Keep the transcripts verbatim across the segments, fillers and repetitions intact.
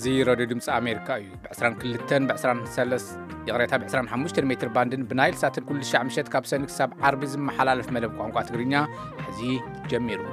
زي راديو دمس أمريكا يو بعشرين كلتن بعشرين ثلاث يغريتها بعشرين حموشتر متر باندن بنايل ساتن كل الشعب مشيت كابسنك سب عربي زم حلال في مدب قانقا تقرينيا حزي جميرو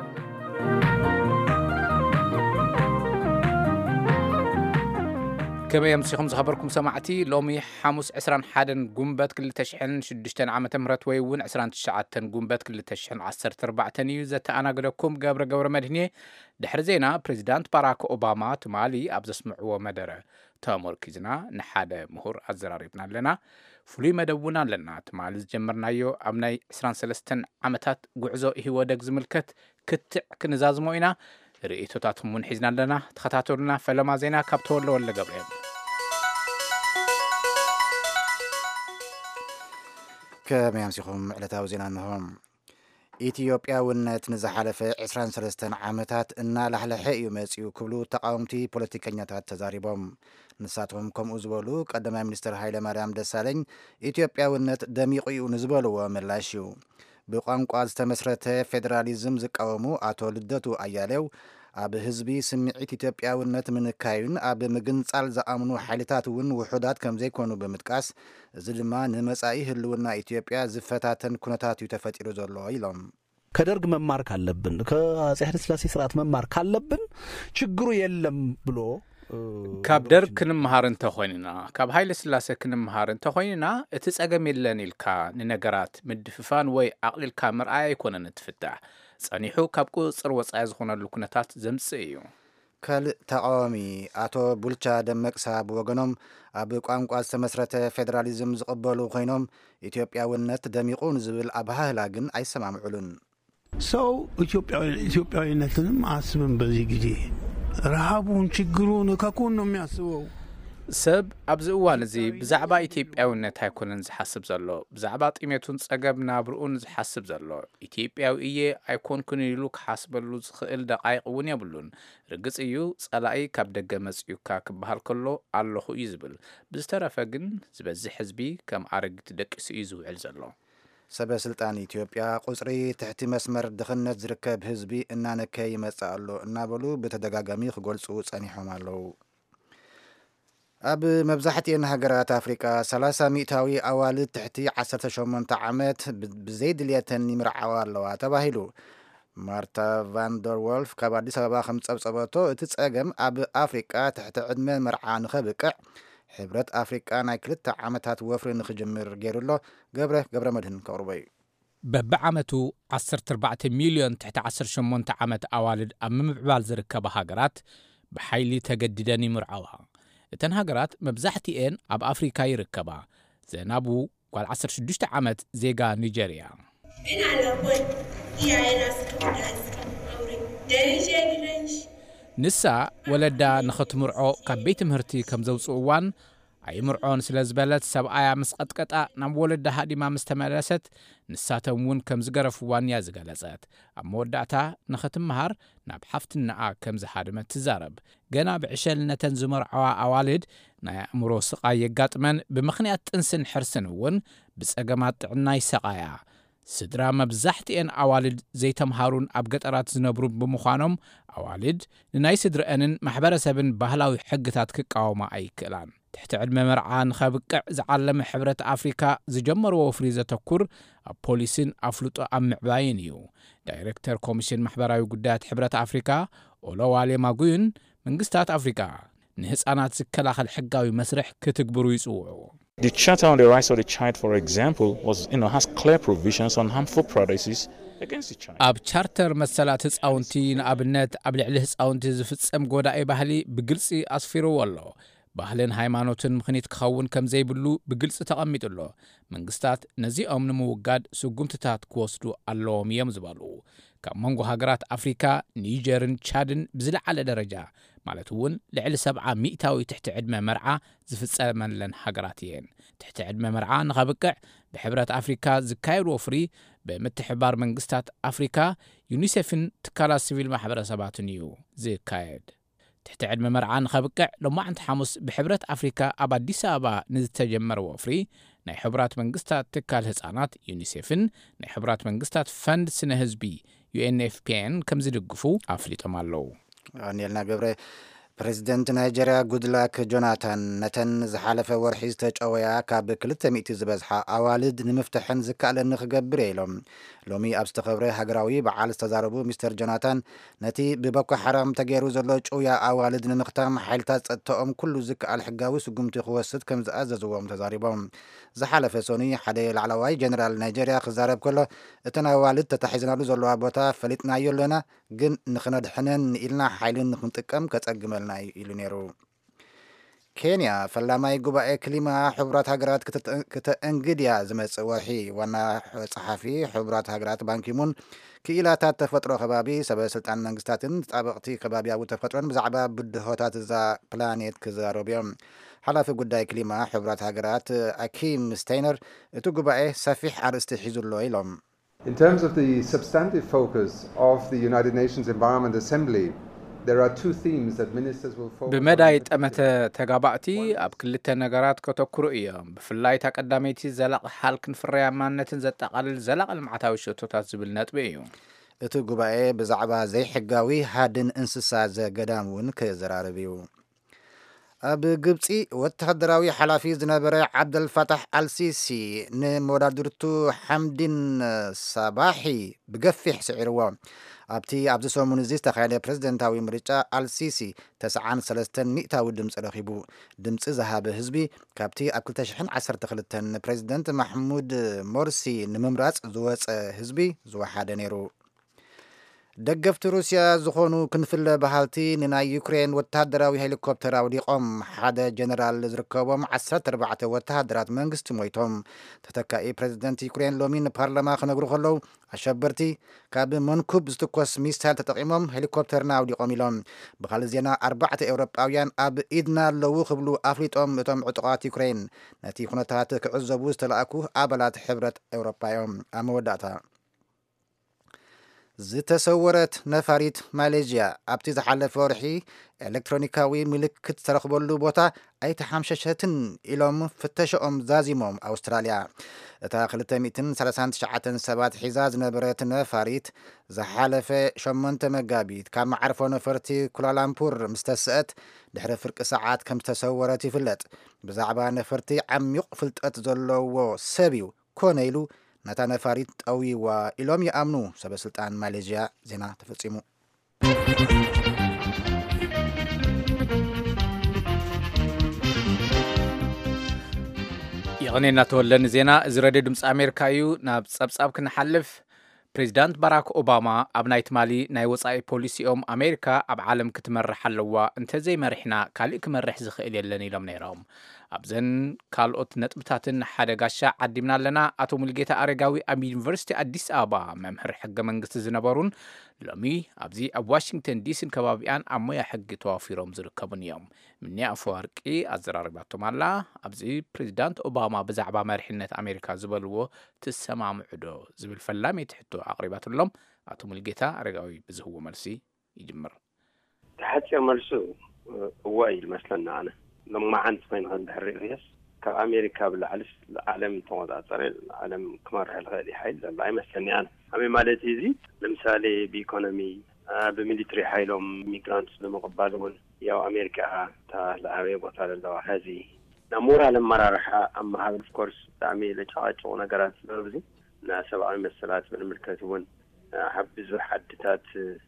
كما يمسيكم زخبركم سمعتي لومي حاموس عسران حادن قنبات كل تشحن شدشتن عامة مرات ويون عسران تشعاتن قنبات كل تشحن عصر تربعتن يوزت أنا قلكم قابر قابر مدهنية دحر زينا بريزيدانت باراك أوباما تمالي أبز اسمعوا مدرة تامور كيزنا نحادة مهور الزراريبنا لنا فلي مدونا لنا تمالي جمرنا يو أمني عسران سلستن عامتات قعزو هو دق زملكت كتع كنزاز موينا رئيتو تاتمون حزنا لنا تخطاتورنا فلما زينا كابتور لولا قبرين كما يمسيكم على زينا نهم إثيوبيا ونت نزحلفة عشرين ثلاثة عامتات إن لحلحة يمسيو كبلو تقاومتي بوليتيكانياتات تزاريبهم نساتهم كم أزبولو قدم مينستر هايله مريم دسالين إثيوبيا ونت دميقي ونزبولو وملاشيو بقانقوا استمسرته فيدراليزم زقاومو أتو لدتو أياليو أب حزبي سمعت إثيوبيا ونت من كاين أب مجنصال زامنو حالتات ون وحدات كم زي كونوا بمتقاس زلما نمصاي هلونا إثيوبيا زفتاتن كنتات يتفطرو زلو يلم كدرግ መማር ካለብን ከአጼ ኃይለ ሥላሴ ስርዓት መማር ካለብን ችግሩ የለም ብሎ ካብ ደርግ ክንምሃር እንተ ኮይንና ካብ ሃይለ ስላሴ ክንምሃር እንተ ኮይንና እቲ ጸገም የለን ኢልካ ንነገራት ምድፍፋን ወይ አቅሊልካ ምርአይ አይኮነን ትፍታሕ ጸኒሑ ካብ ቁጽር ወጻይ ዝኾነሉ ኩነታት ዘምጽእ እዩ ከል ተቃዋሚ አቶ ቡልቻ ደመቅሳ ብወገኖም ኣብ ቋንቋ ዝተመስረተ ፌደራሊዝም ዝቕበሉ ኮይኖም ኢትዮጵያውነት ደሚቁን ዝብል አባህላ ግን አይሰማምዑሉን ሰው ኢትዮጵያዊ ኢትዮጵያዊነትንም አስብን በዚህ ጊዜ ረሃቡን ችግሩን ከኮን ነው የሚያስበው ሰብ ኣብዚ እዋን እዚ ብዛዕባ ኢትዮጵያውነት ኣይኮነን ዝሓስብ ዘሎ ብዛዕባ ጢሜቱን ጸገብና ብርኡን ዝሓስብ ዘሎ ኢትዮጵያዊ እየ ኣይኮንኩን ኢሉ ክሓስበሉ ዝኽእል ደቃይቅ እውን የብሉን ርግጽ እዩ ጸላኢ ካብ ደገ መጽዩካ ክበሃል ከሎ ኣለኹ እዩ ዝብል ብዝተረፈ ግን ዝበዝሕ ህዝቢ ከም ኣረጊት ደቂሱ እዩ ዝውዕል ዘሎ ሰበ ስልጣን ኢትዮጵያ ቁጽሪ ትሕቲ መስመር ድኽነት ዝርከብ ህዝቢ እናነከ ይመጽእ ኣሎ እናበሉ በተደጋጋሚ ክገልጹ ጸኒሖም ኣለዉ ኣብ መብዛሕትአን ሃገራት ኣፍሪካ ሰላሳ ሚእታዊ ኣዋልድ ትሕቲ ዓሰርተ ሸሞንተ ዓመት ብዘይድልየተን ይምርዓዋ ኣለዋ ተባሂሉ ማርታ ቫንደር ወልፍ ካብ ኣዲስ ኣበባ ከም ጸብጸበቶ እቲ ጸገም ኣብ ኣፍሪካ ትሕቲ ዕድመ መርዓ ንኸብቅዕ ሕብረት ኣፍሪካ ናይ ክልተ ዓመታት ወፍሪ ንኽጅምር ገይሩሎ ገብረ ገብረ መድህን ከቕርበዩ በብዓመቱ ዓሰርተ ኣርባዕተ ሚልዮን ትሕቲ ዓሰርተ ሸሞንተ ዓመት ኣዋልድ ኣብ ምምዕባል ዝርከባ ሃገራት ብሓይሊ ተገዲደን ይምርዓዋ እተን ሃገራት መብዛሕትአን ኣብ ኣፍሪካ ይርከባ ዘናቡ ጓል ዓሰርተ ሽዱሽተ ዓመት ዜጋ ኒጀርያ ንሳ ወለዳ ንኽትምርዖ ካብ ቤት ምህርቲ ከም ዘውፅኡ እዋን ኣይምርዖን ስለ ዝበለት ሰብኣያ ምስ ቀጥቀጣ ናብ ወለዳ ሃዲማ ምስ ተመለሰት ንሳቶም እውን ከም ዝገረፍዋን እያ ዝገለጸት ኣብ መወዳእታ ንኽትምሃር ናብ ሓፍትናኣ ከም ዝሃድመት ትዛረብ ገና ብዕሸልነተን ዝመርዓዋ ኣዋልድ ናይ ኣእምሮ ስቓይ የጋጥመን ብምኽንያት ጥንስን ሕርስን እውን ብጸገማት ጥዕና ይሰቓያ ስድራ መብዛሕትአን ኣዋልድ ዘይተምሃሩን ኣብ ገጠራት ዝነብሩ ብምዃኖም ኣዋልድ ንናይ ስድረአንን ማሕበረሰብን ባህላዊ ሕግታት ክቃወማ ኣይክእላን ትሕቲ ዕድመ መርዓ ንኸብቅዕ ዝዓለመ ሕብረት ኣፍሪካ ዝጀመርዎ ወፍሪ ዘተኩር ኣብ ፖሊስን ኣፍልጦ ኣብ ምዕባይን እዩ ዳይሬክተር ኮሚሽን ማሕበራዊ ጉዳያት ሕብረት ኣፍሪካ ኦሎዋሌ ማጉዩን መንግስታት ኣፍሪካ ንህፃናት ዝከላኸል ሕጋዊ መስርሕ ክትግብሩ ይጽውዑ The Charter on the Rights of the Child, for example, was, you know, has clear provisions on harmful practices against the child. ኣብ ቻርተር መሰላት ህፃውንቲ ንኣብነት ኣብ ልዕሊ ህፃውንቲ ዝፍጸም ጎዳኢ ባህሊ ብግልጺ ኣስፊሩዎ ኣሎ ባህልን ሃይማኖትን ምኽንያት ክኸውን ከም ዘይብሉ ብግልጽ ተቐሚጡሎ መንግስታት ነዚኦም ንምውጋድ ስጉምትታት ክወስዱ ኣለዎም እዮም ዝበሉ ካብ መንጎ ሃገራት ኣፍሪካ ኒጀርን ቻድን ብዝለዓለ ደረጃ ማለት እውን ልዕሊ ሰብዓ ሚእታዊ ትሕቲ ዕድመ መርዓ ዝፍጸመለን ሃገራት እየን ትሕቲ ዕድመ መርዓ ንኸብቅዕ ብሕብረት ኣፍሪካ ዝካየድ ወፍሪ ብምትሕባር መንግስታት ኣፍሪካ ዩኒሴፍን ትካላት ሲቪል ማሕበረሰባትን እዩ ዝካየድ ትሕቲ ዕድመ መርዓ ንኸብቅዕ ሎማዓንቲ ሓሙስ ብሕብረት ኣፍሪካ ኣብ ኣዲስ ኣበባ ንዝተጀመረ ወፍሪ ናይ ሕቡራት መንግስታት ትካል ህፃናት ዩኒሴፍን ናይ ሕቡራት መንግስታት ፈንድ ስነ ህዝቢ ዩኤንኤፍፒኤን ከም ዝድግፉ ኣፍሊጦም ኣለዉ ኒልና ገብረ ፕሬዚደንት ናይጀርያ ጉድላክ ጆናታን ነተን ዝሓለፈ ወርሒ ዝተጨወያ ካብ ክልተ ሚእቲ ዝበዝሓ ኣዋልድ ንምፍትሕን ዝከኣለን ክገብር ኢሎም ሎሚ ኣብ ዝተኸብረ ሃገራዊ በዓል ዝተዛረቡ ሚስተር ጆናታን ነቲ ብቦኮ ሓራም ተገይሩ ዘሎ ጭውያ ኣዋልድ ንምኽታም ሓይልታት ጸጥታኦም ኩሉ ዝከኣል ሕጋዊ ስጉምቲ ክወስድ ከም ዝኣዘዝዎም ተዛሪቦም ዝሓለፈ ሶኒ ሓደ ላዕለዋይ ጀነራል ናይጀርያ ክዛረብ ከሎ እተን ኣዋልድ ተታሒዝናሉ ዘለዋ ቦታ ፈሊጥናዮ ኣለና ግን ንኽነድሕነን ንኢልና ሓይልን ንክንጥቀም ከጸግመልና ኢሉ ነይሩ ኬንያ ፈላማይ ጉባኤ ክሊማ ሕቡራት ሃገራት ክተእንግድያ ዝመጽእ ወርሒ ዋና ጸሓፊ ሕቡራት ሃገራት ባንኪሙን ክኢላታት ተፈጥሮ ከባቢ ሰበስልጣን መንግስታትን ጣበቕቲ ከባቢያዊ ተፈጥሮን ብዛዕባ ብድሆታት እዛ ፕላኔት ክዛረቡ እዮም ሓላፊ ጉዳይ ክሊማ ሕቡራት ሃገራት አኪም ስታይነር እቲ ጉባኤ ሰፊሕ ኣርእስቲ ሒዙሎ ኢሎም In terms of the substantive focus of the United Nations Environment Assembly, there are two themes that ministers will focus on. ብመዳይ ጠመተ ተጋባእቲ ኣብ ክልተ ነገራት ከተኩሩ እዮም ብፍላይ ተቀዳመይቲ ዘላቕ ሓልክን ፍርያማነትን ዘጠቃልል ዘላቕ ልምዓታዊ ሸቶታት ዝብል ነጥቢ እዩ እቲ ጉባኤ ብዛዕባ ዘይሕጋዊ ሃድን እንስሳ ዘገዳም እውን ክዘራረብ እዩ ኣብ ግብፂ ወተሃደራዊ ሓላፊ ዝነበረ ዓብደልፋታሕ አልሲሲ ንመወዳድርቱ ሓምዲን ሳባሒ ብገፊሕ ስዒርዎ ኣብቲ ኣብዚ ሰሙን እዚ ዝተኻየደ ፕሬዝደንታዊ ምርጫ አልሲሲ ተስዓን ሰለስተን ሚእታዊ ድምፂ ረኺቡ ድምፂ ዝሃበ ህዝቢ ካብቲ ኣብ ክልተ ሽሕን ዓሰርተ ክልተን ፕሬዝደንት ማሕሙድ ሞርሲ ንምምራፅ ዝወፀ ህዝቢ ዝወሓደ ነይሩ ደገፍቲ ሩስያ ዝኾኑ ክንፍለ ባህልቲ ንናይ ዩክሬን ወተሃደራዊ ሄሊኮፕተር ኣውዲቖም ሓደ ጀነራል ዝርከቦም ዓሰርተ ኣርባዕተ ወተሃደራት መንግስቲ ሞይቶም ተተካኢ ፕሬዝደንት ዩክሬን ሎሚ ንፓርላማ ክነግሩ ከለዉ ኣሸበርቲ ካብ መንኩብ ዝትኮስ ሚሳይል ተጠቒሞም ሄሊኮፕተርና ኣውዲቖም ኢሎም ብኻልእ ዜና ኣርባዕተ ኤውሮጳውያን ኣብ ኢድና ኣለዉ ክብሉ ኣፍሊጦም እቶም ዕጡቓት ዩክሬን ነቲ ኩነታት ክዕዘቡ ዝተለኣኩ ኣባላት ሕብረት ኤውሮጳ እዮም ኣብ መወዳእታ ዝተሰወረት ነፋሪት ማሌዥያ ኣብቲ ዝሓለፈ ወርሒ ኤሌክትሮኒካዊ ምልክት ዝተረኽበሉ ቦታ ኣይተሓምሸሸትን ኢሎም ፍተሸኦም ዛዚሞም ኣውስትራልያ እታ ክልተ ሚእትን ሰላሳን ትሽዓተን ሰባት ሒዛ ዝነበረት ነፋሪት ዝሓለፈ ሸሞንተ መጋቢት ካብ መዓርፎ ነፈርቲ ኩላላምፑር ምስ ተስአት ድሕሪ ፍርቂ ሰዓት ከም ዝተሰወረት ይፍለጥ ብዛዕባ ነፈርቲ ዓሚቕ ፍልጠት ዘለዎ ሰብ እዩ ኮነ ኢሉ ነታ ነፋሪት ጠዊዋ ኢሎም ይኣምኑ ሰበስልጣን ማሌዥያ ዜና ተፈጺሙ ይቕኔና ተወለኒ ዜና እዚ ሬድዮ ድምፂ ኣሜሪካ እዩ ናብ ጸብጻብ ክንሓልፍ ፕሬዚዳንት ባራክ ኦባማ ኣብ ናይ ትማሊ ናይ ወፃኢ ፖሊሲኦም ኣሜሪካ ኣብ ዓለም ክትመርሕ ኣለዋ እንተዘይመሪሕና ካሊእ ክመርሕ ዝኽእል የለን ኢሎም ነይሮም ኣብዘን ካልኦት ነጥብታትን ሓደ ጋሻ ዓዲምና ኣለና ኣቶ ሙልጌታ ኣረጋዊ ኣብ ዩኒቨርሲቲ ኣዲስ ኣበባ መምህር ሕገ መንግስቲ ዝነበሩን ሎሚ ኣብዚ ኣብ ዋሽንግተን ዲሲን ከባቢኣን ኣብ ሞያ ሕጊ ተዋፊሮም ዝርከቡን እዮም ምኒ ኣፈወርቂ ኣዘራርባቶም ኣላ ኣብዚ ፕሬዚዳንት ኦባማ ብዛዕባ መሪሕነት ኣሜሪካ ዝበልዎ ትሰማምዑ ዶ ዝብል ፈላሜ ትሕቶ ኣቕሪባትሎም ኣቶ ሙልጌታ ኣረጋዊ ብዝህዎ መልሲ ይጅምር ተሓፂር መልሱ እዋ እዩ ዝመስለና ኣነ لما عند فين هذا الرئيس كأمريكا بالعلف العالم تقاطر العالم كمار هالغادي حيل لا يمثلني أنا أمي مالتي زي لمثالي بإيكونومي بميليتري حيلهم ميغرانتس لمقبلون يا أمريكا تا العرب وتعالى الله هذه نمورها لما راح أما هذا of course تعمل لجاج ونقرات لربزي ناس سبعة مسلات من المركزون حبز حدثات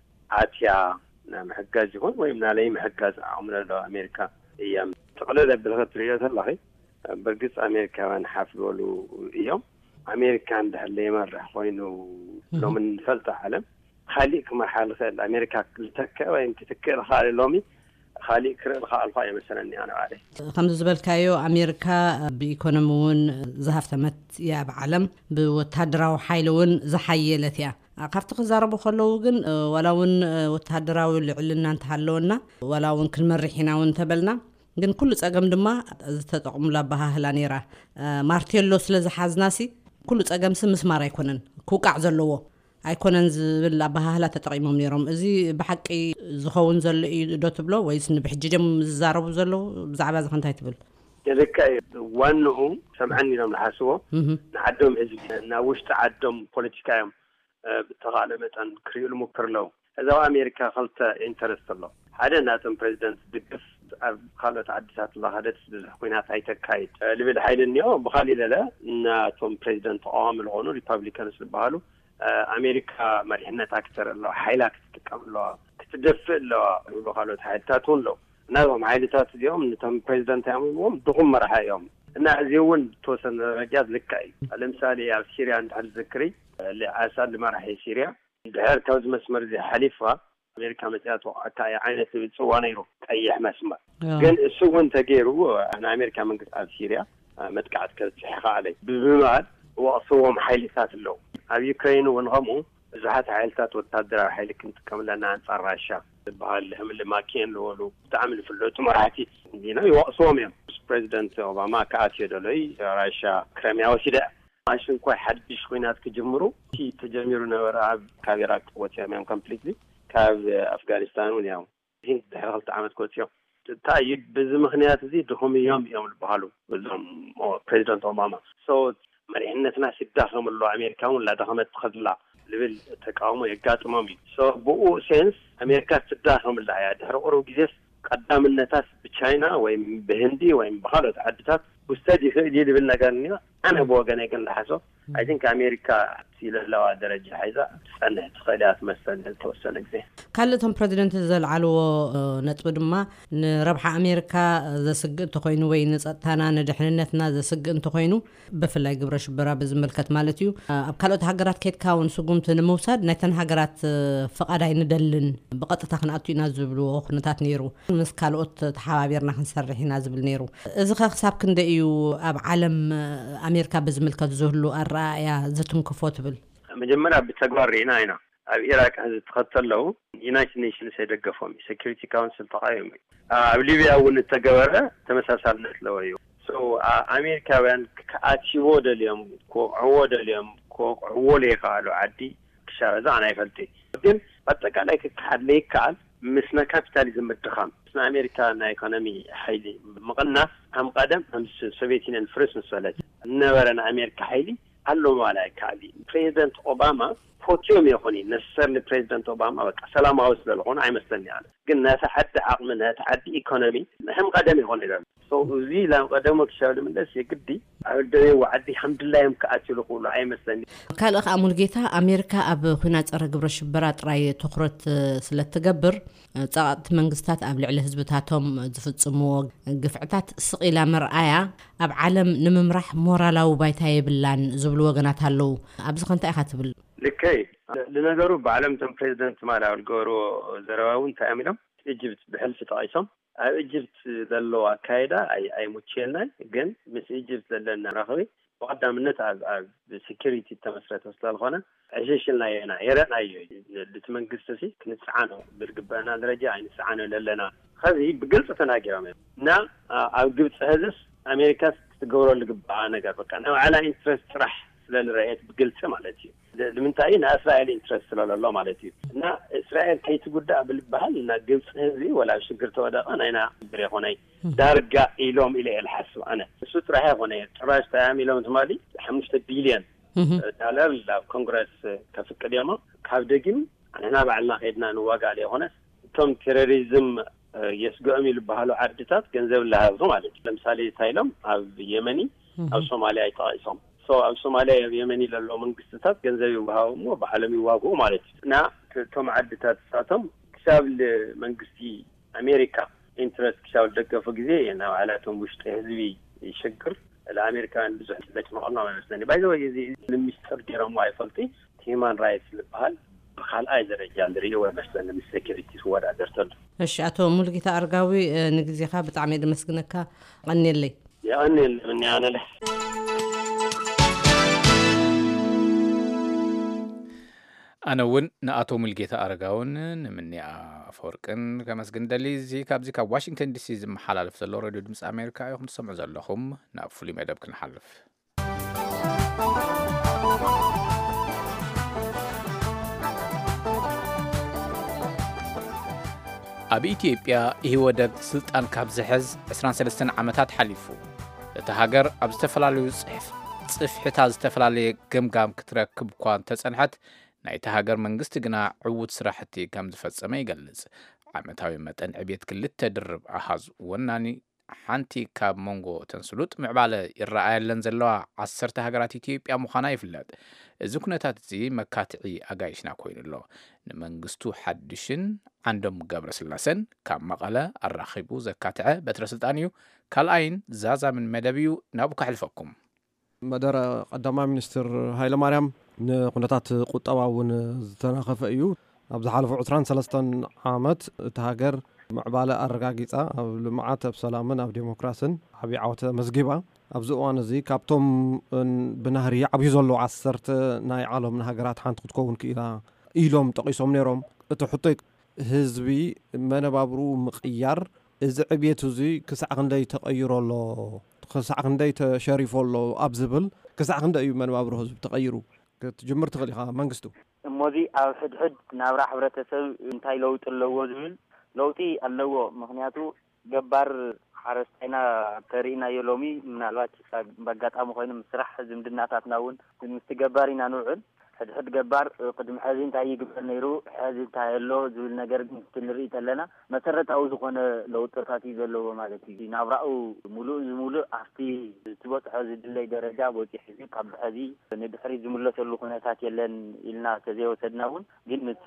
عاتيا نعم حجاز يكون ويمنا لي محجاز عمر الله أمريكا أيام تقلد بالغطريات الله برقص أمريكا ونحافظوا له يوم أمريكا عندها اللي مرة خوينه لو من فلت عالم خليك مرحلة خير أمريكا تكة وأنت تكة خالي لومي خليك رخاء الخاية مثلا أنا عليه خمس زبل كايو أمريكا بإيكونومون زهفت مت يا بعالم بوتهدرا وحيلون زحيلت يا قفت خزاربو خلوغن ولاون وتهدرا والعلنا انتحلونا ولاون كل مرحينا وانتبلنا ግን ኩሉ ጸገም ድማ ዝተጠቕሙላ ባህላ ነራ ማርቴሎ ስለ ዝሓዝናሲ ኩሉ ጸገም ስምስ ማር ኣይኮነን ኩቃዕ ዘለዎ ኣይኮነን ዝብል ባህላ ተጠቂሞም ነሮም እዚ ብሓቂ ዝኸውን ዘሎ ዶ ትብሎ ወይስ ንብሕጅጀም ዝዛረቡ ዘለው ብዛዕባ ዝኸንታይ ትብል የለካ ዋንኡ ሰምዐኒ ኢሎም ዝሓስቦ ንዓዶም ህዝቢ ና ውሽጢ ዓዶም ፖለቲካዮም ብተኻለ መጠን ክሪኡ ልሙክር ለው እዛ ኣሜሪካ ክልተ ኢንተረስት ኣሎ حدا ناتم بريزيدنت دقف خالت عدسات الله هدت بزحكوينات هاي تكايد لبل حيل النيو بخالي لا ناتم بريزيدنت عامل هونو ريبابليكانس ببالو أمريكا مريحنا أكثر لو حيلك تكمل لو تدفع لو لو خالت حيلتاتون لو ناهم حيلتات اليوم نتم بريزيدنت يوم دخول مرحلة يوم نازيون توصل رجال ذكاي المثال يا سوريا عند الذكري اللي عساد لمرحلة سوريا دهر كوز مسمر زي حليفة أمريكا متأتو تاي عينة بتصوانيرو أي مسمر قال سوون تجيرو أنا أمريكا من قطع سوريا متقعد كتحقق عليه بمعنى وأصوم حيلتات اللو أبي يوكرين ونغمو زحات حيلتات وتقدر حيل كنت كمل أنا عن صراشة بهالهم اللي ما كان لو تعمل في اللوت مرحتي دينا يوصوم يوم بريزيدنت أوباما كاتيو دولي راشا كريميا وسيدا عشان كوي حد بيشوينات كجمرو كي تجمرو نورا كافيراك وتيامهم كومبليتلي كاف أفغانستان واليوم هند دخلت عملت كوتيو تايد بزمخنيات زي دخوم يوم يوم البحالو بزم بريزيدنت أوباما سو مريحنا سيداخل من لو أمريكا ولا دخمت خذلا لبل تقاوم يقاتمامي سو بو سينس أمريكا تداخل من لا يدهر أورو جيس قدام الناس بتشاينا وين بهندي وين بخالد عدتات واستدي خيدي لبلنا قالني أنا بوجنا يقول حسب I think أمريكا سيل لوا درجة حيزة سنة تخيلات مثلا توصل كذي كلتهم بريزيدنت زلعلو نتبد ما نربح أمريكا ذا سجن تخينو وين تانا ندحننتنا ذا سجن تخينو بفلا يقبرش برابز ملكت مالتيو أبكالوت هجرات كيت كاون سقومت نموساد نتن هجرات فقد ندلن بقطة تخنقتي نازبلو خنتات نيرو مسكالوت تحابيرنا خنسرح نازبل نيرو إذا خساب كنديو أب عالم أمريكا بزملكت زهلو الرأي زتون كفوت بال مجمرة بتجارينا هنا العراق هذا تخطر له يونايتد نيشنز يدقفهم سكيورتي كونسل تقايمي ليبيا أول التجارة تمساسال نتلويه سو أمريكا وين كأتشي وود اليوم كو عود اليوم كو عولي قالوا عدي كشارة أنا يفلتي لكن بتكلم كحلي كان مثل كابيتاليزم الضخام مثل أمريكا أنا إقتصادي حيلي مقنع هم قدم هم السوفيتين الفرس مسألة نورنا أمريكا حيلي قالوا ما لا كالي بريزيدنت أوباما فوتيوم يخوني نسر لبريزيدنت أوباما بقى سلام عوز للغون عاي مستني على قلنا تحدي عقل منها تحدي إيكونومي هم قدم يخوني لهم سو زي لا قدمك شغل من ده يقدي عدي وعدي الحمد لله يوم كأتلو قولوا عاي مستني قال أخ أمول جيتا أمريكا أب خنات أرجع برشبرات رأي تخرت سلة تجبر تعط منجستات قبل على حزبتاتهم زفت سمو قفعتات سقيلة مرآية أب عالم نممرح مورالاو بايتاي بلان زبلو وجنات هلو أبزخنت أخذت بال لكي لنجرب بعلم تم بريزيدنت مالا الجورو زراون تعملهم إجبت بحلف تعيشهم إجبت ذلوا كايدا أي أي متشيلنا جن مس إجبت ذلنا رخوي وقدام النت على السكيورتي تمسرت وصل الخانة عشيشنا ينا يرن أي لتمنقصتي كنت سعانو برقبنا درجة يعني سعانو لنا هذه بقلصة تناقرهم نا أو جبت هذا أمريكا تجورو اللي قبعنا قربك أنا على إنترست راح للرئيس بقلصة مالتي لمن تعين إسرائيل إنترست لا الله مالتي نا إسرائيل كي تقول ده بالبحل نا قلص هذه ولا شكرت وده أنا هنا بريخوني درجة إلهم إلى الحسب أنا السوت راح هوني تراش تعمل لهم ثمانية خمسة بليون دولار للكونغرس كفك اليوم كافدقين أنا بعلنا خدنا نواقع عليه هنا توم تيروريزم يسقومي لبحالو عدتات جنزب لها زمالك لمثالي سايلم أو يمني أو سومالي أي طائسهم سو أو سومالي يمني للو من قصتات جنزب وهاو مو بعلمي واقو مالك نا توم عدتات ساتهم كساب من قصتي أمريكا إنترست كساب دقة فوقزي يعني على توم وش تهزبي يشكر الأمريكان بزح لك ما قلنا ما مسني بايدو يزي المستر جرام واي فلتي هيمان رايتس لبحال بخال أي درجة دريو مثلا السكيورتي هو ده درتل. إيش أتو ملقي أرجاوي نجزي خاب تعميد مسكنك غني لي. يا غني مني أنا له. أنا ون نأتو ملقي أرجاون مني أفوركن كمس جندلي زي كابزي كاب واشنطن دي سي زم حلال في اللورة دمس أمريكا يخم سمع زلهم نقفلي ما يدبكن حلف. أبي إثيوبيا هي ودب سلطان كاب زحز عشرين سنة عمتات حليفو لتهاجر أبستفلالي صحف صفحة أبستفلالي جم جام كتركب كوان تسنحت ناي تهاجر من قست جنا عود سراحتي كم زفت سما يجلس ዓመታዊ መጠን ዕብየት ክልተ ድርብ ኣሃዝ ወናኒ ሓንቲ ካብ ሞንጎ ተንስሉጥ ምዕባለ ይረኣየለን ዘለዋ ዓሰርተ ሃገራት ኢትዮጵያ ምዃና ይፍለጥ። እዚ ኩነታት እዚ መካትዒ ኣጋይሽና ኮይኑሎ ንመንግስቱ ሓድሽን ዓንዶም ገብረስላሰን ካብ መቐለ ኣራኺቡ ዘካትዐ በትረ ስልጣን እዩ። ካልኣይን ዛዛምን መደብ እዩ። ናብኡ ካሕልፈኩም መደረ ቀዳማይ ሚኒስትር ሃይለማርያም ንኩነታት ቁጠባ እውን ዝተናኸፈ እዩ። ኣብ ዝሓለፉ عشرين ثلاثة ዓመት እቲ ሃገር ምዕባለ ኣረጋጊፃ ኣብ ልምዓት ኣብ ሰላምን ኣብ ዲሞክራሲን ዓብይ ዓወት መዝጊባ ኣብዚ እዋን እዚ ካብቶም ብናህሪ ዓብዩ ዘሎ ዓሰርተ ናይ ዓለም ሃገራት ሓንቲ ክትከውን ክኢላ ኢሎም ጠቂሶም ነይሮም። እቲ ሕቶይ ህዝቢ መነባብሩ ምቅያር እዚ ዕብየት እዚ ክሳዕ ክንደይ ተቀይሮሎ ክሳዕ ክንደይ ተሸሪፎሎ ኣብ ዝብል ክሳዕ ክንደይ እዩ መነባብሩ ህዝቢ ተቀይሩ ክትጅምር ትኽእል ኢኻ መንግስቱ እሞዚ ኣብ ሕድሕድ ናብራ ሕብረተሰብ እንታይ ለውጥ ኣለዎ ዝብል ለውጢ ኣለዎ። ምክንያቱ ገባር ሓረስታይና ተሪእናዮ ሎሚ ምናልባት በጋጣሚ ኮይኑ ምስራሕ ዝምድናታትና እውን ምስ ገባር ኢና ንውዕል ሕድሕድ ገባር ቅድሚ ሕዚ እንታይ ይግበር ነይሩ ሕዚ እንታይ ኣሎ ዝብል ነገር ክንርኢ ተለና መሰረታዊ ዝኾነ ለውጥታት እዩ ዘለዎ ማለት እዩ። ናብራኡ ሙሉእ ዝሙሉእ ኣብቲ ዝበፅሖ ዝድለይ ደረጃ በፂሑ ሕዚ ካብ ሕዚ ንድሕሪ ዝምለሰሉ ኩነታት የለን ኢልና ተዘይወሰድና እውን ግን ነቲ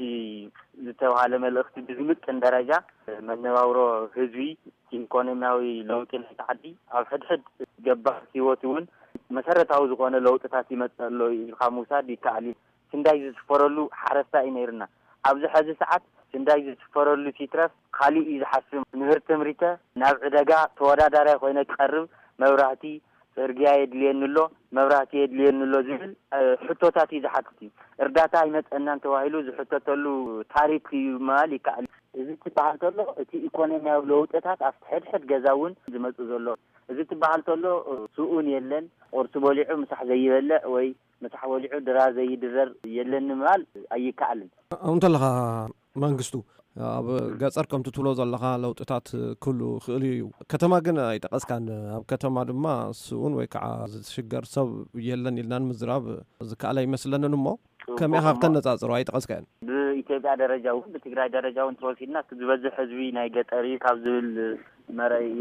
ዝተባሃለ መልእኽቲ ብዝምጥን ደረጃ መነባብሮ ህዝቢ ኢኮኖሚያዊ ለውጢ ናይ ተዓዲ ኣብ ሕድሕድ ገባር ሂወት እውን መሰረታዊ ዝኾነ ለውጥታት ይመጽእ ኢልካ ምውሳድ ይከኣል። ስንዳይ ዝስፈረሉ ሓረስታ እዩ ነይርና ኣብዚ ሕዚ ሰዓት ስንዳይ ዝስፈረሉ ሲትረፍ ካሊእ እዩ ዝሓስብ ምህርቲ ምሪተ ናብ ዕዳጋ ተወዳዳሪ ኮይነ ቀርብ መብራህቲ ጽርግያ የድልየንሎ መብራህቲ የድልየንሎ ዝብል ሕቶታት እዩ ዝሓትት እዩ። እርዳታ ይመጽአናን ተባሂሉ ዝሕተተሉ ታሪክ እዩ ማል ይከኣል። እዚ ትበሃል ተሎ እቲ ኢኮኖሚያዊ ለውጥታት ኣብ ሕድሕድ ገዛ እውን ዝመጽእ ዘሎ እዚ ትበሃል ተሎ ስኡን የለን ቁርሲ በሊዑ ምሳሕ ዘይበልዕ ወይ ምሳሕ በሊዑ ድራ ዘይድረር የለን ማል ኣይከኣልን። እንተለኻ መንግስቱ ኣብ ገጸር ከምቲ ትብሎ ዘለኻ ለውጥታት ኩሉ ክእል እዩ። ከተማ ግን ኣይጠቀስካን። ኣብ ከተማ ድማ ስኡን ወይ ከዓ ዝሽገር ሰብ የለን ኢልና ንምዝራብ ዝከኣል ኣይመስለንን እሞ ከመይ ካብተን ነጻጽሮ ኣይጠቀስካን? በኢትዮጵያ ደረጃ እውን በትግራይ ደረጃ እውን ተወሲድና ዝበዝሕ ህዝቢ ናይ ገጠር ካብ ዝብል መራይ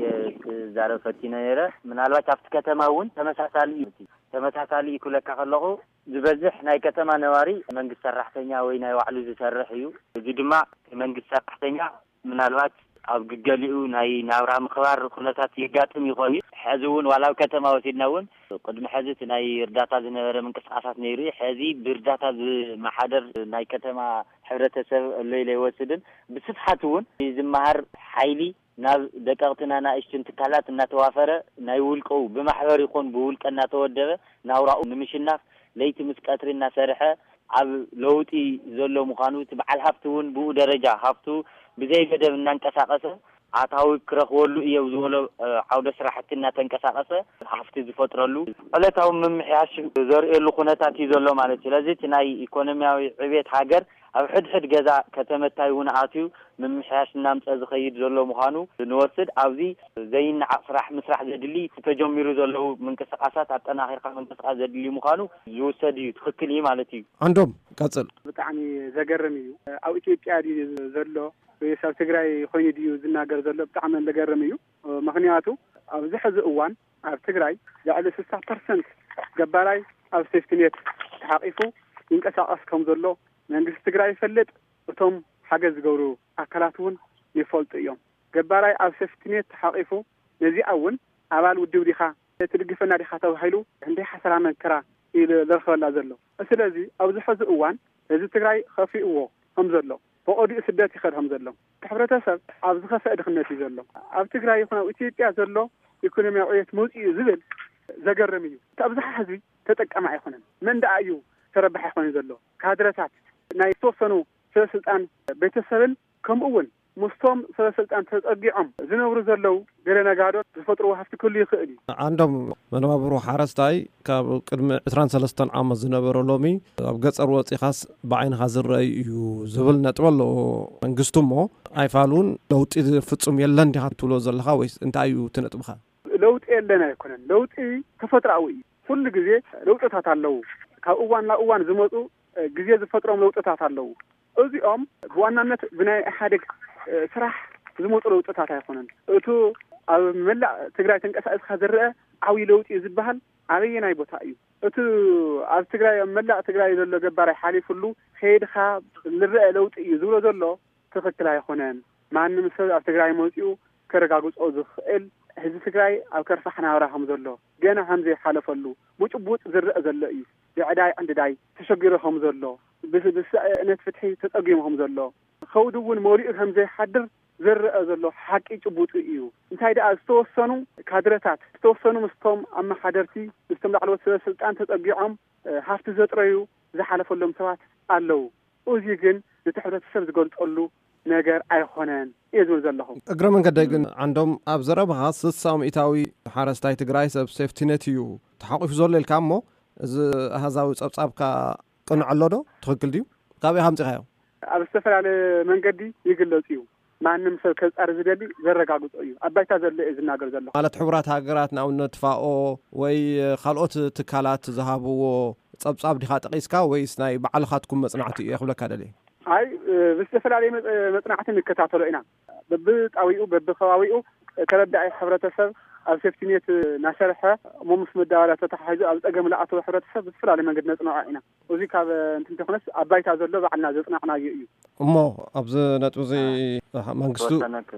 ዛረብ ፈቲነ ነይረ ምናልባት ኣብቲ ከተማ እውን ተመሳሳሊ እዩ ተመሳሳሊ ይኩለካ ከለኹ ዝበዝሕ ናይ ከተማ ነዋሪ መንግስት ሰራሕተኛ ወይ ናይ ዋዕሉ ዝሰርሕ እዩ። እዚ ድማ መንግስት ሰራሕተኛ ምናልባት ኣብ ግገሊኡ ናይ ናብራ ምኽባር ኩነታት ይጋጥም ይኽእል። ሕዚ እውን ዋላው ከተማ ወሲድና እውን ቅድሚ ሕዚ ናይ እርዳታ ዝነበረ ምንቅስቃሳት ነይሩ። ሕዚ ብእርዳታ ዝመሓደር ናይ ከተማ ሕብረተሰብ ለይለ ይወስድን ብስፍሓት እውን ዝመሃር ሓይሊ ናብ ደቀቅትና ናእሽትን ትካላት እናተዋፈረ ናይ ውልቀው ብማሕበር ይኹን ብውልቀ እናተወደበ ናብራኡ ንምሽናፍ ለይቲ ምስ ቀትሪ እናሰርሐ ኣብ ለውጢ ዘሎ ምዃኑ ትበዓል ሃብቲ እውን ብኡ ደረጃ ሃብቱ ብዘይ ገደብ እናንቀሳቀሰ ኣታዊ ክረኽበሉ እየው ዝበሎ ዓውደ ስራሕቲ እናተንቀሳቀሰ ሃብቲ ዝፈጥረሉ ዕለታዊ ምምሕያሽ ዘርእየሉ ኩነታት እዩ ዘሎ ማለት እዩ። ስለዚ እቲ ናይ ኢኮኖሚያዊ ዕብየት ሃገር ኣብ ሕድሕድ ገዛ ከተመታይ እውን ኣትዩ ምምሕያሽ እናምፀ ዝኸይድ ዘሎ ምዃኑ ንወስድ ኣብዚ ዘይንዓቅ ስራሕ ምስራሕ ዘድሊ ተጀሚሩ ዘለው ምንቅስቃሳት ኣጠናኺርካ ምንቅስቃስ ዘድሊ ምዃኑ ዝውሰድ እዩ ትክክል እዩ ማለት እዩ። አንዶም ቀጽል ብጣዕሚ ዘገርም እዩ። ኣብ ኢትዮጵያ ዘሎ ወይስ ኣብ ትግራይ ኮይኑ ድዩ ዝናገር ዘሎ ብጣዕሚ ዘገርም እዩ። ምክንያቱ ኣብዚ ሕዚ እዋን ኣብ ትግራይ ልዕሊ ስልሳ ፐርሰንት ገባራይ ኣብ ሴፍቲኔት ተሓቂፉ ይንቀሳቀስ ከም ዘሎ መንግስት ትግራይ ይፈልጥ እቶም ሓገዝ ዝገብሩ ኣካላት እውን ይፈልጡ እዮም። ገባራይ ኣብ ሴፍቲኔት ተሓቂፉ ነዚ እውን ኣባል ውድብ ዲኻ ትድግፈና ዲኻ ተባሂሉ እንደ ሓሰራ መንከራ ኢሉ ዘርኸበላ ዘሎ። ስለዚ ኣብዚ ሕዚ እዋን እዚ ትግራይ ከፊእዎ ከም ዘሎ ብቆዲኡ ስደት ይኸድ ከም ዘሎ ሕብረተሰብ ኣብ ዝኸፍአ ድኽነት እዩ ዘሎ። ኣብ ትግራይ ይኹን ኣብ ኢትዮጵያ ዘሎ ኢኮኖሚያዊ ዕብየት መውፅኡ ዝብል ዘገርም እዩ። ኣብዝሓ ህዝቢ ተጠቀማ ኣይኮነን መንደኣ እዩ ተረባሕ ኣይኮነን ዘሎ ካድረታት ናይ ተወሰኑ ሰበስልጣን ቤተሰብን ከምኡውን ምስቶም ሰበስልጣን ተጸጊዖም ዝነብሩ ዘለው ገለ ነጋዶ ዝፈጥሩ ሃፍቲ ኩሉ ይኽእል እዩ። አንዶም መነባብሩ ሓረስታይ ካብ ቅድሚ عشرين ثلاثة ዓመት ዝነበረ ሎሚ ኣብ ገጸር ወፂኻስ ብዓይንኻ ዝረአይ እዩ ዝብል ነጥበሎ መንግስቱ እሞ ኣይፋሉን ለውጢ ፍጹም የለን ዲኻ ትብሎ ዘለኻ ወይስ እንታይ እዩ ትነጥብኻ? ለውጢ የለን ኣይኮነን። ለውጢ ተፈጥራዊ እዩ። ኩሉ ግዜ ለውጥታት ኣለው። ካብ እዋን ናብ እዋን ዝመፁ ግዜ ዝፈጥሮም ለውጥታት ኣለው። እዚኦም ብዋናነት ብናይ ኢህአዴግ ስራሕ ዝመፁ ለውጥታት ኣይኮነን እቱ ኣብ መላእ ትግራይ ተንቀሳቀስካ ዝርአ ዓብይ ለውጢ ዝበሃል ኣበየናይ ቦታ እዩ እቱ ኣብ ትግራይ መላእ ትግራይ ዘሎ ገባራይ ሓሊፉሉ ከይድካ ዝርአ ለውጢ እዩ ዝብሎ ዘሎ ትክክል ኣይኮነን ማንም ሰብ ኣብ ትግራይ መፅኡ ከረጋግጾ ዝኽእል ህዝቢ ትግራይ ኣብ ከርፋ ሓናብራ ከም ዘሎ ገና ከምዘይ ሓለፈሉ ሙጭቡጥ ዝርአ ዘሎ እዩ ብዕዳይ ዕንድዳይ ተሸጊሩ ከም ዘሎ ብስእነት ፍትሒ ተፀጊሙ ከም ዘሎ ከውዲ እውን መሪኡ ከምዘይ ሓድር ዝርአ ዘሎ ሓቂ ጭቡጡ እዩ እንታይ ደኣ ዝተወሰኑ ካድረታት ዝተወሰኑ ምስቶም ኣመሓደርቲ ምስቶም ላዕለዎት ሰበስልጣን ተፀጊዖም ሃፍቲ ዘጥረዩ ዝሓለፈሎም ሰባት ኣለው እዚ ግን ነቲ ሕብረተሰብ ዝገልፀሉ ነገር ኣይኮነን እየ ዝብል ዘለኹ እግረ መንገደይ ግን ዓንዶም ኣብ ዘረባኻ ስሳ ሚእታዊ ሓረስታይ ትግራይ ሰብ ሴፍቲነት እዩ ተሓቂፉ ዘሎ ኢልካ እሞ እዚ ኣሃዛዊ ፀብጻብካ ቅንዕ ኣሎ ዶ ትኽክል ድዩ ካብኡ ከምፂኻዮ ኣብ ዝተፈላለየ መንገዲ ይግለጽ እዩ ማንም ሰብ ከጻር ዝደሊ ዘረጋግጾ እዩ ኣባይታ ዘሎ እዩ ዝናገር ዘሎ ማለት ሕቡራት ሃገራት ንኣብነት ፋኦ ወይ ካልኦት ትካላት ዝሃብዎ ፀብጻብ ዲኻ ጠቂስካ ወይስ ናይ ባዕልኻትኩም መጽናዕቲ እዩ የኽብለካ ደልየ አይ ብዝተፈላለየ መጽናዕቲ ንከታተሎ ኢና በብጣዊኡ በብኸባቢኡ ተረዳኢ ሕብረተሰብ ኣብ ሴፍቲኔት ናሰርሐ ሙምስ መዳበርያ ተተሓሒዙ ኣብ ፀገም ዝኣተወ ሕብረተሰብ ብዝተፈላለየ መንገዲ ነፅንዖ ኢና እዚ ካብ እንትን ተኾነስ ኣባይታ ዘሎ ባዕልና ዘፅናዕናዮ እዩ እሞ ኣብዚ ነጥቢ እዚ መንግስቱ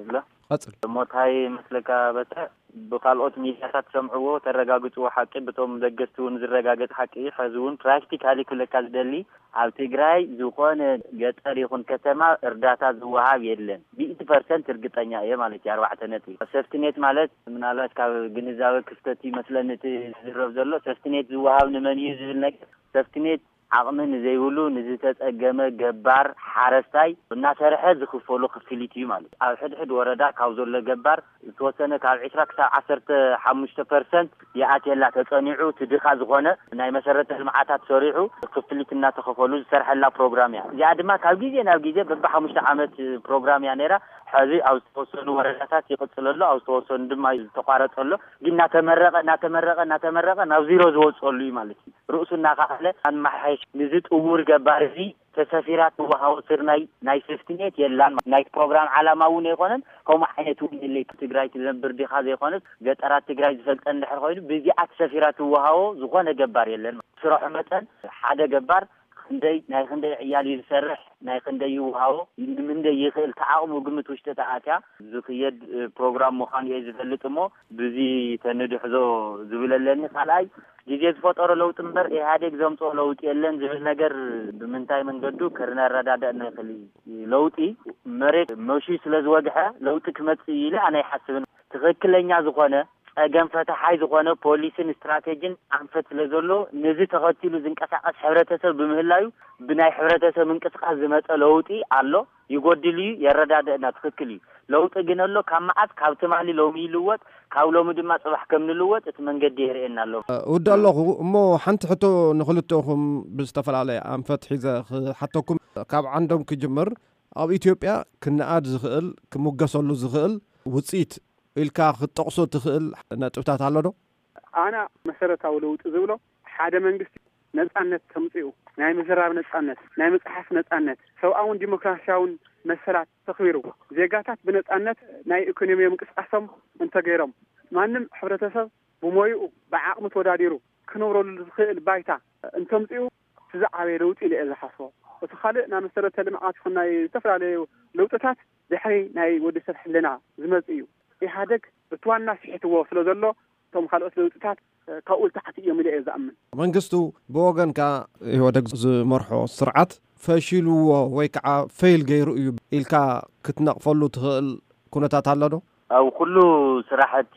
ቀጽል ሞታይ መስለካ በተ ብካልኦት ሚድያታት ሰምዕዎ ተረጋግጽዎ ሓቂ በቶም ደገስቱን ዝረጋገጽ ሓቂ ሕዝቡን ፕራክቲካሊ ክለካ ዝደሊ ኣብ ትግራይ ዝኾነ ገጠር ይኹን ከተማ እርዳታ ዝወሃብ የለን ቢኢቲ ፐርሰንት እርግጠኛ እየ ማለት እዩ ኣርባዕተ ነጥቢ ሴፍቲኔት ማለት ምናልባት ካብ ግንዛቤ ክፍተት ይመስለኒ እቲ ዝረብ ዘሎ ሴፍቲኔት ዝወሃብ ንመን እዩ ዝብል ነገር ሴፍቲኔት ዓቕምን ዘይብሉ ንዝተጸገመ ገባር ሓረስታይ እናሰርሐ ዝኽፈሉ ክፍሊት እዩ ማለት ኣብ ሕድሕድ ወረዳ ካብ ዘሎ ገባር ዝተወሰነ ካብ ዒስራ ክሳብ ዓሰርተ ሓሙሽተ ፐርሰንት የኣትየላ ተጸኒዑ ትድኻ ዝኾነ ናይ መሰረተ ልምዓታት ሰሪሑ ክፍሊት እናተኸፈሉ ዝሰርሐላ ፕሮግራም እያ እዚኣ ድማ ካብ ግዜ ናብ ግዜ በብሓሙሽተ ዓመት ፕሮግራም እያ ነይራ ሕዚ ኣብ ዝተወሰኑ ወረዳታት ይቕፅለሎ ኣብ ዝተወሰኑ ድማ ዝተቋረፀሎ ግን እናተመረቐ እናተመረቐ እናተመረቐ ናብ ዜሮ ዝወፅሉ እዩ ማለት እዩ ርእሱ እናኻኸለ ኣንማሓይሽ ንዝጥውር ገባር እዚ ተሰፊራት ወሃው ስርናይ ናይ ሴፍቲኔት የላን ናይ ፕሮግራም ዓላማ እውን ኣይኮነን ከምኡ ዓይነት እውን የለይ ትግራይ ትነብር ዲኻ ዘይኮነት ገጠራት ትግራይ ዝፈልጠን እንድሕር ኮይኑ ብዚኣት ሰፊራት ወሃው ዝኾነ ገባር የለን ስራሑ መጠን ሓደ ገባር ክንደይ ናይ ክንደይ ዕያል ይሰርሕ ናይ ክንደይ ወሃው ንምንደይ ይኽእል ተዓቕሙ ግምት ውሽጢ ተኣትያ ዝኽየድ ፕሮግራም ምዃኑ እየ ዝፈልጥ እሞ ብዚ ተንድሕዞ ዝብለለኒ ካልኣይ ግዜ ዝፈጠሮ ለውጢ እምበር ኢህኣዴግ ዘምፅኦ ለውጢ የለን ዝብል ነገር ብምንታይ መንገዱ ከርነረዳድእ ንኽእል ለውጢ መሬት መሺ ስለ ዝወግሐ ለውጢ ክመጽእ ኢለ ኣነ ይሓስብን ትኽክለኛ ዝኾነ ጸገም ፈታሓይ ዝኾነ ፖሊስን ስትራቴጂን ኣንፈት ስለ ዘሎ ነዚ ተኸቲሉ ዝንቀሳቐስ ሕብረተሰብ ብምህላዩ ብናይ ሕብረተሰብ ምንቅስቃስ ዝመፀ ለውጢ ኣሎ ይጎድል እዩ የረዳድእና ትኽክል እዩ ለውጢ ግን ኣሎ ካብ መዓዝ ካብ ትማሊ ሎሚ ይልወጥ ካብ ሎሚ ድማ ጽባሕ ከም ንልወጥ እቲ መንገዲ የርእየና ኣሎ ውድ ኣለኹ እሞ ሓንቲ ሕቶ ንኽልተኹም ብዝተፈላለየ ኣንፈት ሒዘ ሓተኩም ካብ ዓንዶም ክጅምር ኣብ ኢትዮጵያ ክነኣድ ዝኽእል ክሙገሰሉ ዝኽእል ውፅኢት ኢልካ ክትጠቕሶ ትኽእል ነጥብታት ኣሎ ዶ ኣነ መሰረታዊ ለውጢ ዝብሎ ሓደ መንግስቲ ነጻነት ተምጽኡ ናይ ምዝራብ ነጻነት ናይ መጽሓፍ ነጻነት ሰብኣውን ዲሞክራሲያውን መሰላት ተኽቢሩ ዜጋታት ብነጻነት ናይ ኢኮኖሚ ምንቅስቃሶም እንተገይሮም ማንም ሕብረተሰብ ብሞይኡ ብዓቕሚ ተወዳዲሩ ክነብረሉ ዝኽእል ባይታ እንተምጽኡ ዝዓበየ ለውጢ ኢለ ዝሓስቦ እቲ ካልእ ናይ መሰረተ ልምዓት ይኹን ናይ ዝተፈላለዩ ለውጥታት ድሕሪ ናይ ወዲሰብ ሕልና ዝመጽእ እዩ ኢህኣዴግ እቲ ዋና ስሒትዎ ስለ ዘሎ እቶም ካልኦት ለውጥታት ካብኡ ልታሕቲ እዮም ኢለ እየ ዝኣምን መንግስቱ ብወገንካ ኢህወደግ ዝመርሖ ስርዓት ፈሺልዎ ወይ ከዓ ፌይል ገይሩ እዩ ኢልካ ክትነቕፈሉ ትኽእል ኩነታት ኣሎ ዶ ኣብ ኩሉ ስራሕቲ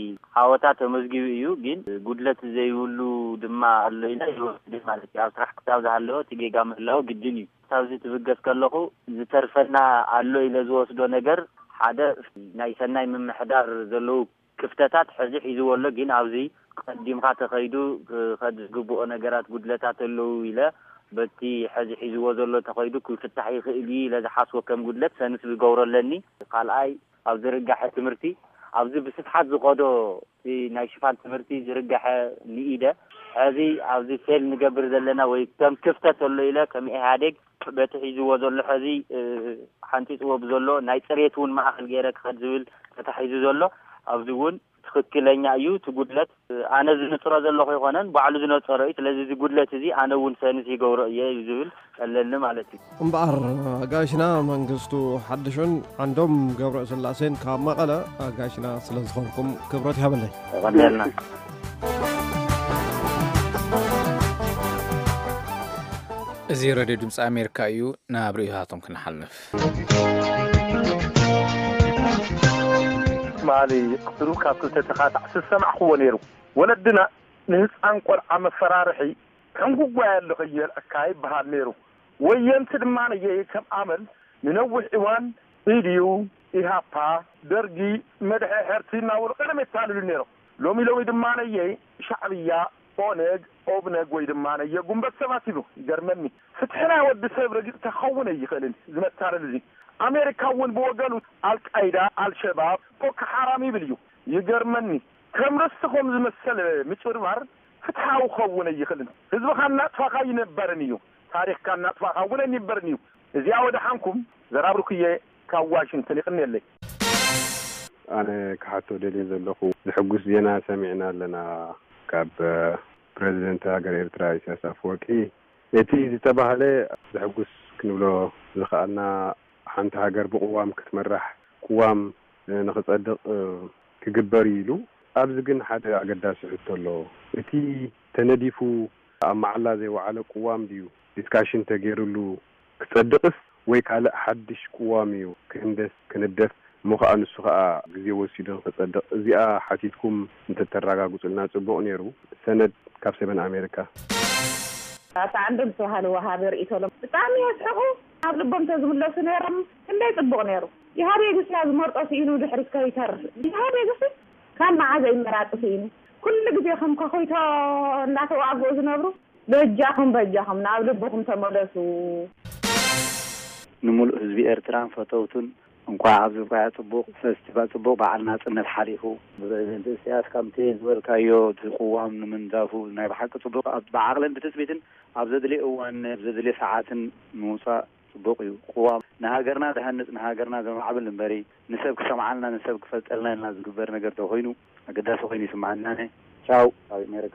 ዓወታት ተመዝጊቡ እዩ ግን ጉድለት ዘይብሉ ድማ ኣሎ ኢለ ይወስድ ማለት እዩ ኣብ ስራሕ ክሳብ ዝሃለዎ ትጌጋ ምህላው ግድን እዩ ካብዚ ትብገስ ከለኹ ዝተርፈና ኣሎ ኢለ ዝወስዶ ነገር ሓደ ናይ ሰናይ ምምሕዳር ዘለዉ ክፍተታት ሕዚ ሒዝዎ ኣሎ ግን ኣብዚ ቀዲምካ ተኸይዱ ከዝግብኦ ነገራት ጉድለታት ኣለዉ ኢለ በቲ ሕዚ ሒዝዎ ዘሎ ተኸይዱ ክፍታሕ ይኽእል እዩ ኢለ ዝሓስቦ ከም ጉድለት ሰንስ ዝገብረለኒ ካልኣይ ኣብ ዝርጋሐ ትምህርቲ ኣብዚ ብስፍሓት ዝኸዶ ናይ ሽፋን ትምህርቲ ዝርጋሐ ንኢደ هذه عاوزي فيل نقبر ذلنا ويكم كفتة الليلة كم إهادك بتحيزوا وذل هذه حنتيت وبذله نايتريتون مع الجيرك خدزول بتحيزوا ذله عاوزون ትክክለኛ እዩ ትጉድለት ኣነ ዝንጥሮ ዘለኹ ይኾነን ባዕሉ ዝነጥሮ እዩ ስለዚ ዝጉድለት እዚ ኣነ እውን ሰንስ ይገብሮ እየ ዝብል ቀለልኒ ማለት እዩ እምበኣር ጋሽና መንግስቱ ሓድሹን ዓንዶም ገብረ ስላሴን ካብ መቐለ ጋሽና ስለ ዝኾንኩም ክብረት ይሃበለይ ቀለልና እዚ ሬድዮ ድምፂ ኣሜሪካ እዩ ናብ ርእዮታቶም ክንሓልፍ مالي قتلوا كابتل تتخاطع سسمع هو نيرو ولدنا نهس أنقل عم فرارحي كم قوة اللي غير أكايب بها نيرو وينتد معنا يجي كم عمل ننوه إيوان فيديو إيهابا درجي مدح هرتينا والقلم التالي لنيرو لومي لومي دمانا يجي شعبية أونج أوبنج ويدمانا يقوم بسماتيلو جرمني فتحنا ود سبب رجل تخونه يخلين زمت تارلزي أمريكا وين بوجلوا القاعدة الشباب فوق حرامي بليو يجرمني كم رستهم زمسل مشوار فتحوا خونا يخلين هذا كان نطفى ينبرنيو تاريخ كان نطفى خونا ينبرنيو إذا عود حنكم زرابركية كواشنطن يقني لي أنا كحتو دليل زلخو الحجوز دينا سمعنا لنا كاب بريزيدنت هاجر إيرترا إسحاق أفوركي نتيجة تبعها له الحجوز كنولو زخالنا حنت هاجر بقوام كتمرح قوام نخصدق كجبريلو أبزجن حتى أقدر سحتله تي تنديفو أما على ذي وعلى قوام ديو ديسكاشن تجيرلو كتصدقس ويك على حدش قواميو كندس كندف مخا نسخة زي وسيدن كتصدق زي حتيتكم أنت تراجع قلنا تبغى نيرو سند كابسبن أمريكا عندهم سهل وهذا رئيسهم بتعني يسحقوا هذا البنت زمن الله سنيرم اللي يطبق نيرو يهاري يقص لازم مرقص إنه دحرس كيتر يهاري يقص كان مع زي مرات فيني كل جزء خم كخويتا لا توعبوا زنبرو بجاهم بجاهم نعود بهم تملسوا نمول حزبي إرتران فتوتن እንኳን ኣብዚ ባያ ጽቡቕ ፌስቲቫል ጽቡቕ በዓል ናጽነት ሓሊፉ ብሬዚደንት ኢሳያስ ካምቴን ዝበልካዮ ትቁዋም ንምንዛፉ ናይ ብሓቂ ጽቡቕ ብዓቕልን ብትስቢትን ኣብ ዘድልየ እዋን ኣብ ዘድልየ ሰዓትን ምውፃእ ጽቡቕ እዩ ቁዋም ንሃገርና ዘሃንጽ ንሃገርና ዘማዕብል እምበሪ ንሰብ ክሰምዓልና ንሰብ ክፈልጠልና ኢልና ዝግበር ነገር ተኮይኑ ኣገዳሲ ኮይኑ ይስምዓናነ ቻው ኣብ ኣሜሪካ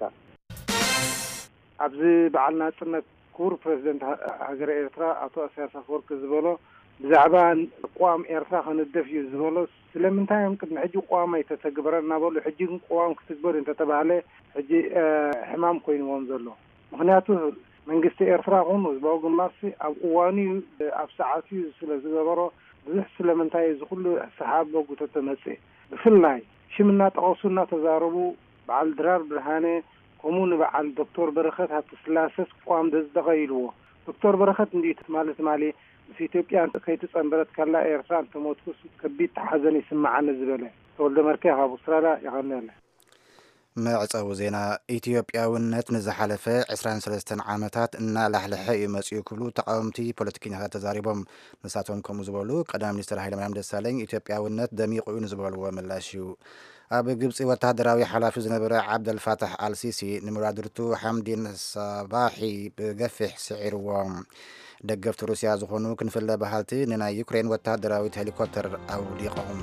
ኣብዚ በዓል ናጽነት ክቡር ፕሬዚደንት ሃገር ኤርትራ ኣቶ ኢሳያስ ኣፈወርቂ ዝበሎ ብዛዕባ ቋም ኤርትራ ከንደፍ እዩ ዝበሎ ስለምንታይ እዮም ቅድሚ ሕጂ ቋም ኣይተተግበረና በሉ ሕጂ ቋም ክትግበር እንተተባሃለ ሕጂ ሕማም ኮይኑዎም ዘሎ ምክንያቱ መንግስቲ ኤርትራ ኹን ህዝባዊ ግንባርሲ ኣብ እዋኑ ኣብ ሰዓቱ ስለ ዝገበሮ ብዙሕ ስለምንታይ ዝኩሉ ሰሓብ በጉቶ ተመፅእ ብፍላይ ሽምና ጠቐሱና ተዛረቡ በዓል ድራር ብርሃነ ከምኡ ንበዓል ዶክተር በረኸት ሃብተስላሴስ ቋም ደዝደኸይልዎ ዶክተር በረኸት እንዴት ማለት ማሊ في إثيوبيا كيت صنبرت كلا إيران تموتوس كبيت حزن يسمعنا الزبالة تولد مركها أبو سرالا يغني له معصو زينا إثيوبيا ونت نزحلفة عشرين سلسلة عامتات إن لحلحة يمسيو كلو تقاومتي بوليتيكين هذا تزاربهم نساتهم كم زبالو قدام مستر هايلمان محمد السالين إثيوبيا ونت دمي قيون زبالو وملاشيو أبو جبسي وتهدراوي حلافي زنبرة عبد الفتاح السيسي نمرادرتو حمدين صباحي بقفح سعر وام دقفت روسيا زخونو كنفل بحالتي ننا يوكرين وتهدراوي هليكوبتر أو ليقهم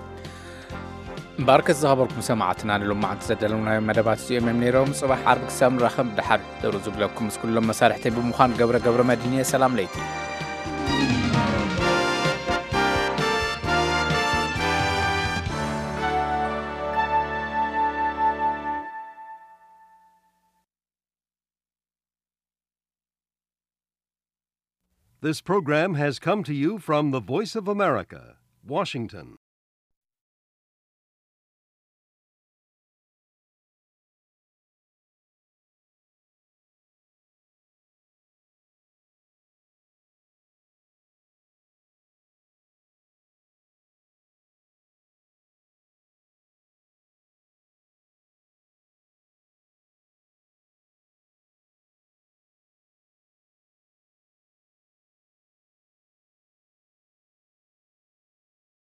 بارك الزهبركم سماعتنا لهم مع تسدلونا مدبات سيوم منيروم صباح عربك سام رخم دحر دروزو بلكم كلهم مسارحتي بمخان قبر قبر مدينية سلام ليتي This program has come to you from the Voice of America, Washington.